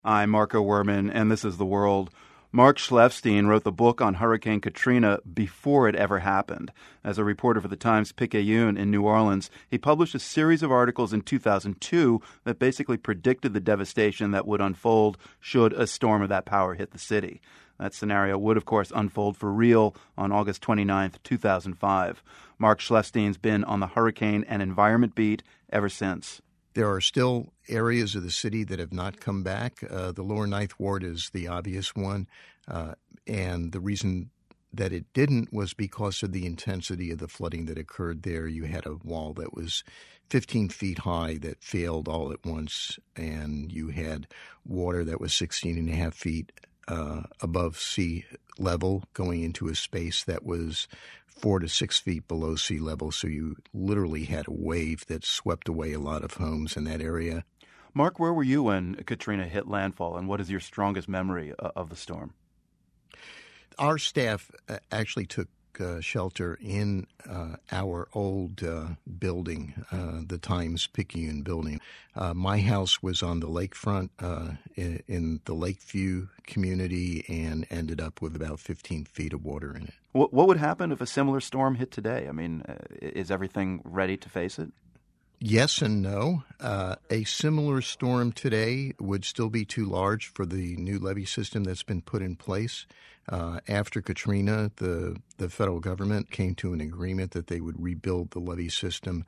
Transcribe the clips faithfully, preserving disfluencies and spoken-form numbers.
I'm Marco Werman, and this is The World. Mark Schleifstein wrote the book on Hurricane Katrina before it ever happened. As a reporter for the Times-Picayune in New Orleans, he published a series of articles in two thousand two that basically predicted the devastation that would unfold should a storm of that power hit the city. That scenario would, of course, unfold for real on August twenty-ninth, two thousand five. Mark Schleifstein's been on the hurricane and environment beat ever since. There are still areas of the city that have not come back. Uh, the lower Ninth Ward is the obvious one. Uh, and the reason that it didn't was because of the intensity of the flooding that occurred there. You had a wall that was fifteen feet high that failed all at once, and you had water that was sixteen and a half feet uh, above sea level going into a space that was four to six feet below sea level. So you literally had a wave that swept away a lot of homes in that area. Mark, where were you when Katrina hit landfall, and what is your strongest memory of the storm? Our staff actually took uh, shelter in uh, our old uh, building, uh, the Times-Picayune building. Uh, my house was on the lakefront uh, in, in the Lakeview community and ended up with about fifteen feet of water in it. What, what would happen if a similar storm hit today? I mean, uh, is everything ready to face it? Yes and no. Uh, a similar storm today would still be too large for the new levee system that's been put in place. Uh, after Katrina, the, the federal government came to an agreement that they would rebuild the levee system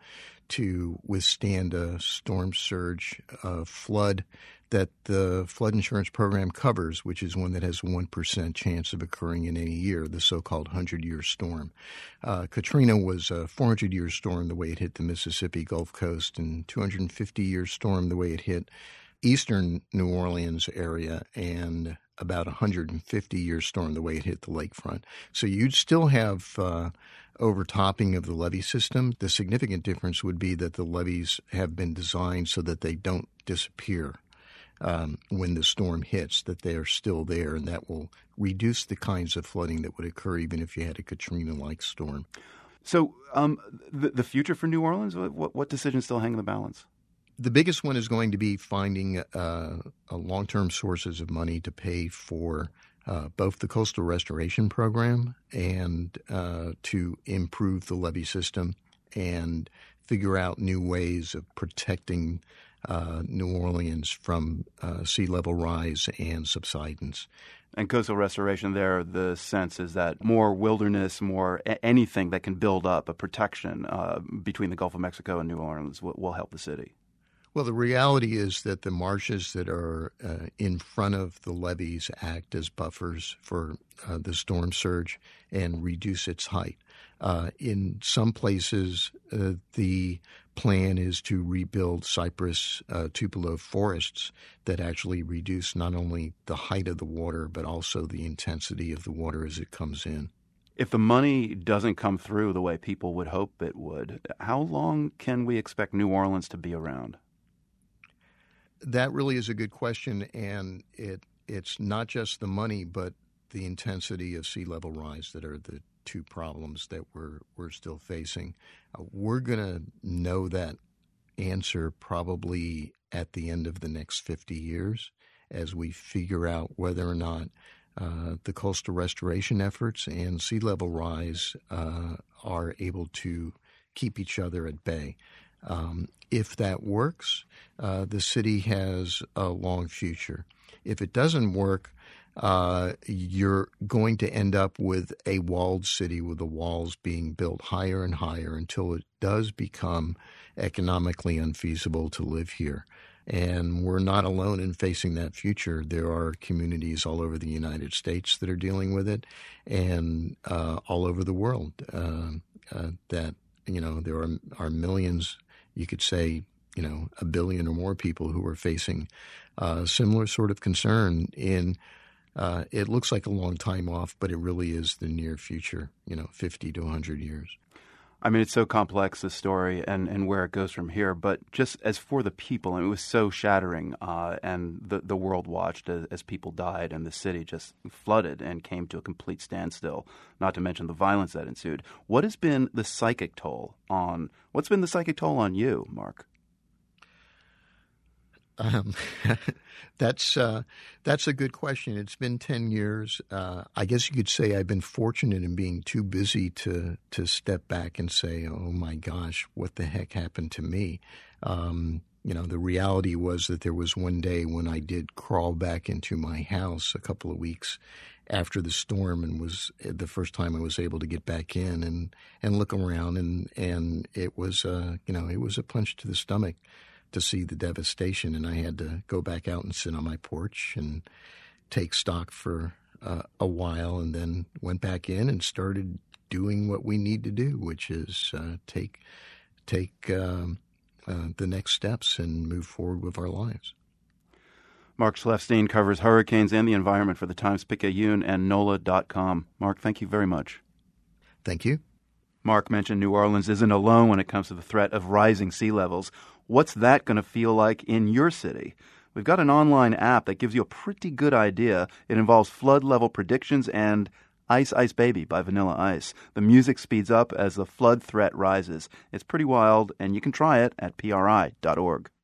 to withstand a storm surge uh, flood that the flood insurance program covers, which is one that has one percent chance of occurring in any year, the so-called hundred-year storm. Uh, Katrina was a four hundred year storm the way it hit the Mississippi Gulf Coast, and two hundred fifty year storm the way it hit eastern New Orleans area, and about a one hundred fifty year storm the way it hit the lakefront. So you'd still have uh, overtopping of the levee system. The significant difference would be that the levees have been designed so that they don't disappear um, when the storm hits, that they're still there, and that will reduce the kinds of flooding that would occur even if you had a Katrina-like storm. So um, the, the future for New Orleans, what, what decisions still hang in the balance? The biggest one is going to be finding uh, a long-term sources of money to pay for uh, both the coastal restoration program and uh, to improve the levee system and figure out new ways of protecting uh, New Orleans from uh, sea level rise and subsidence. And coastal restoration there, the sense is that more wilderness, more a- anything that can build up a protection uh, between the Gulf of Mexico and New Orleans will, will help the city. Well, the reality is that the marshes that are uh, in front of the levees act as buffers for uh, the storm surge and reduce its height. Uh, in some places, uh, the plan is to rebuild cypress uh, tupelo forests that actually reduce not only the height of the water, but also the intensity of the water as it comes in. If the money doesn't come through the way people would hope it would, how long can we expect New Orleans to be around? That really is a good question, and it it's not just the money, but the intensity of sea level rise that are the two problems that we're we're still facing. Uh, we're going to know that answer probably at the end of the next fifty years as we figure out whether or not uh, the coastal restoration efforts and sea level rise uh, are able to keep each other at bay. Um, if that works, uh, the city has a long future. If it doesn't work, uh, you're going to end up with a walled city with the walls being built higher and higher until it does become economically unfeasible to live here. And we're not alone in facing that future. There are communities all over the United States that are dealing with it, and uh, all over the world uh, uh, that, you know, there are, are millions. You could say, you know, a billion or more people who are facing uh, similar sort of concern in, uh, it looks like a long time off, but it really is the near future, you know, fifty to one hundred years. I mean, it's so complex, this story, and, and where it goes from here. But just as for the people, I mean, it was so shattering, uh, and the, the world watched as, as people died, and the city just flooded and came to a complete standstill, not to mention the violence that ensued. What has been the psychic toll on, what's been the psychic toll on you, Mark? Um, that's uh, that's a good question. It's been ten years. Uh, I guess you could say I've been fortunate in being too busy to to step back and say, "Oh my gosh, what the heck happened to me?" Um, you know, the reality was that there was one day when I did crawl back into my house a couple of weeks after the storm, and was the first time I was able to get back in and, and look around, and and it was uh, you know it was a punch to the stomach to see the devastation, and I had to go back out and sit on my porch and take stock for uh, a while, and then went back in and started doing what we need to do, which is uh, take take um, uh, the next steps and move forward with our lives. Mark Schleifstein covers hurricanes and the environment for the Times-Picayune and N O L A dot com. Mark, thank you very much. Thank you. Mark mentioned New Orleans isn't alone when it comes to the threat of rising sea levels. What's that going to feel like in your city? We've got an online app that gives you a pretty good idea. It involves flood level predictions and Ice Ice Baby by Vanilla Ice. The music speeds up as the flood threat rises. It's pretty wild, and you can try it at P R I dot org.